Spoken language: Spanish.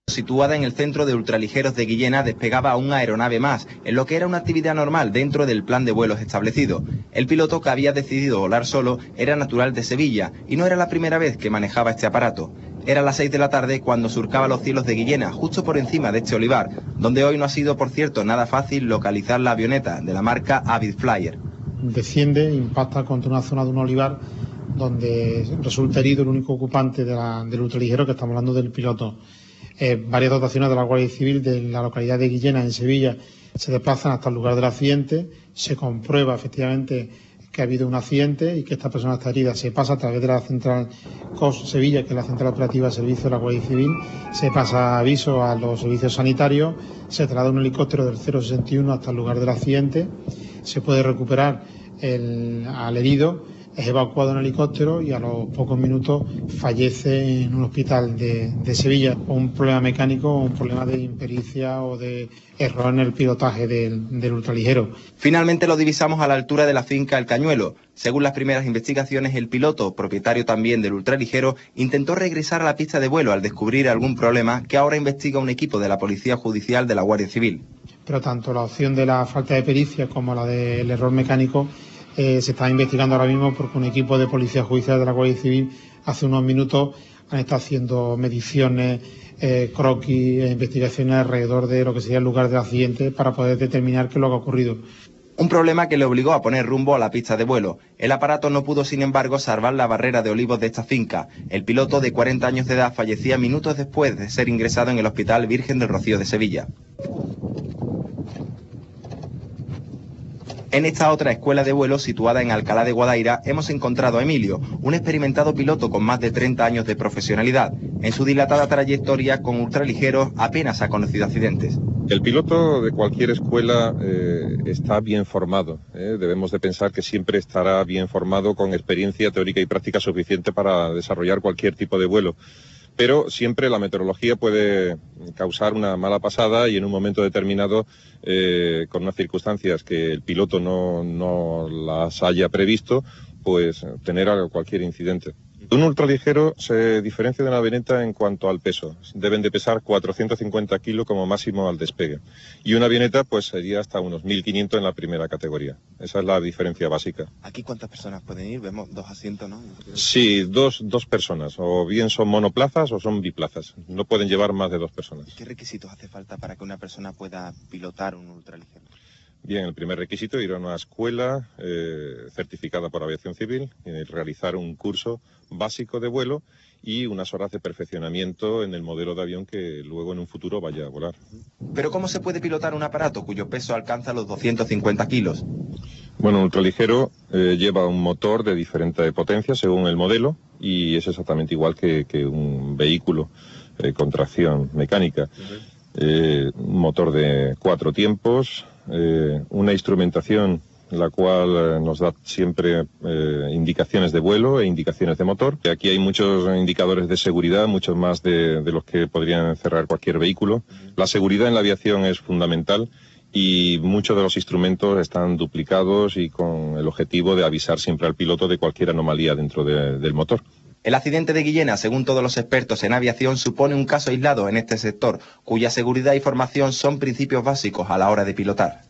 Situada en el centro de ultraligeros de Guillena, despegaba una aeronave más, en lo que era una actividad normal dentro del plan de vuelos establecido. El piloto, que había decidido volar solo, era natural de Sevilla y no era la primera vez que manejaba este aparato. Era las 6 de la tarde cuando surcaba los cielos de Guillena, justo por encima de este olivar, donde hoy no ha sido, por cierto, nada fácil localizar la avioneta de la marca Avid Flyer. Desciende, impacta contra una zona de un olivar donde resulta herido el único ocupante del ultraligero, que estamos hablando del piloto. Varias dotaciones de la Guardia Civil de la localidad de Guillena, en Sevilla, se desplazan hasta el lugar del accidente. Se comprueba efectivamente que ha habido un accidente y que esta persona está herida. Se pasa a través de la central COS Sevilla, que es la central operativa de servicio de la Guardia Civil. Se pasa aviso a los servicios sanitarios. Se traslada un helicóptero del 061 hasta el lugar del accidente. Se puede recuperar al herido. Es evacuado en helicóptero y a los pocos minutos fallece en un hospital de Sevilla con un problema mecánico, un problema de impericia o de error en el pilotaje del ultraligero. Finalmente lo divisamos a la altura de la finca El Cañuelo. Según las primeras investigaciones, el piloto, propietario también del ultraligero, intentó regresar a la pista de vuelo al descubrir algún problema que ahora investiga un equipo de la Policía Judicial de la Guardia Civil. Pero tanto la opción de la falta de pericia como la del error mecánico se está investigando ahora mismo, porque un equipo de Policía Judicial de la Guardia Civil hace unos minutos han estado haciendo mediciones, croquis e investigaciones alrededor de lo que sería el lugar del accidente para poder determinar qué es lo que ha ocurrido. Un problema que le obligó a poner rumbo a la pista de vuelo. El aparato no pudo, sin embargo, salvar la barrera de olivos de esta finca. El piloto, de 40 años de edad, fallecía minutos después de ser ingresado en el Hospital Virgen del Rocío de Sevilla. En esta otra escuela de vuelo, situada en Alcalá de Guadaira, hemos encontrado a Emilio, un experimentado piloto con más de 30 años de profesionalidad. En su dilatada trayectoria con ultraligeros apenas ha conocido accidentes. El piloto de cualquier escuela está bien formado. Debemos de pensar que siempre estará bien formado, con experiencia teórica y práctica suficiente para desarrollar cualquier tipo de vuelo. Pero siempre la meteorología puede causar una mala pasada y en un momento determinado, con unas circunstancias que el piloto no las haya previsto, pues tener cualquier incidente. Un ultraligero se diferencia de una avioneta en cuanto al peso. Deben de pesar 450 kilos como máximo al despegue. Y una avioneta pues sería hasta unos 1.500 en la primera categoría. Esa es la diferencia básica. ¿Aquí cuántas personas pueden ir? Vemos 2 asientos, ¿no? Sí, dos personas. O bien son monoplazas o son biplazas. No pueden llevar más de 2 personas. ¿Qué requisitos hace falta para que una persona pueda pilotar un ultraligero? Bien, el primer requisito, ir a una escuela certificada por Aviación Civil, realizar un curso básico de vuelo y unas horas de perfeccionamiento en el modelo de avión que luego en un futuro vaya a volar. ¿Pero cómo se puede pilotar un aparato cuyo peso alcanza los 250 kilos? Bueno, un ultraligero lleva un motor de diferente potencia según el modelo y es exactamente igual que un vehículo con tracción mecánica. Un motor de 4 tiempos, una instrumentación la cual nos da siempre indicaciones de vuelo e indicaciones de motor. Aquí hay muchos indicadores de seguridad, muchos más de los que podrían cerrar cualquier vehículo. La seguridad en la aviación es fundamental y muchos de los instrumentos están duplicados y con el objetivo de avisar siempre al piloto de cualquier anomalía dentro del motor. El accidente de Guillena, según todos los expertos en aviación, supone un caso aislado en este sector, cuya seguridad y formación son principios básicos a la hora de pilotar.